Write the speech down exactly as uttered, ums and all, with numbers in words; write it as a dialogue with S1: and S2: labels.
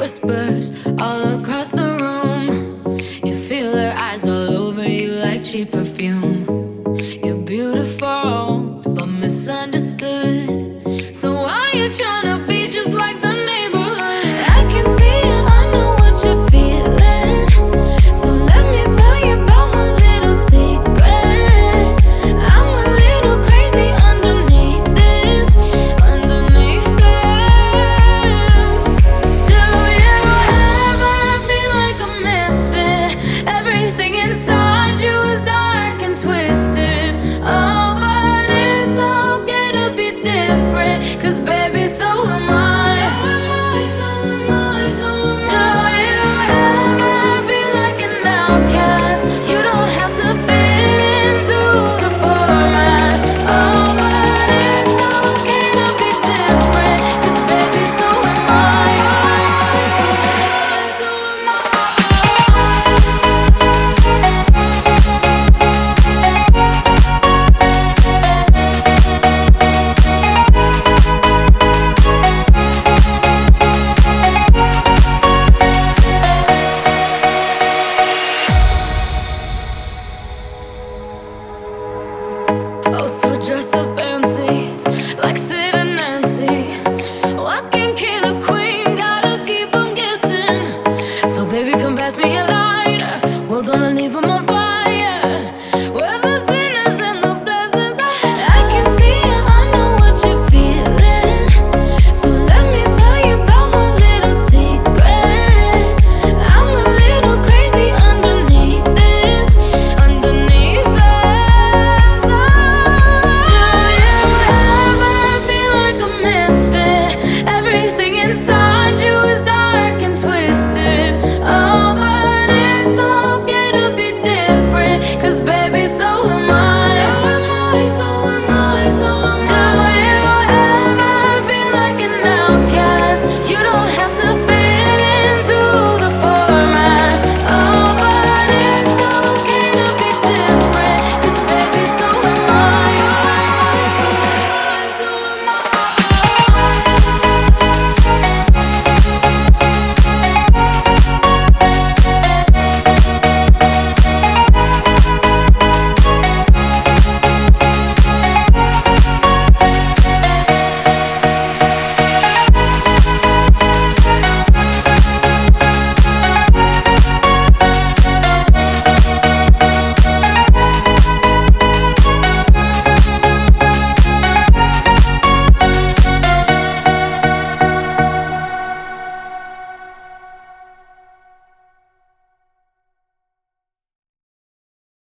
S1: whispers all across the room. You feel her eyes all over you like cheap perfume. You're beautiful, but misunderstood. So why you tryna be just like the neighborhood? I can see it, I know what you're feeling. So let me tell you about my little secret. I'm a little crazy underneath this, underneath this. Do you ever feel like a misfit? Everything inside you is dark and twisted. Oh, but it's okay to be different, 'cause baby,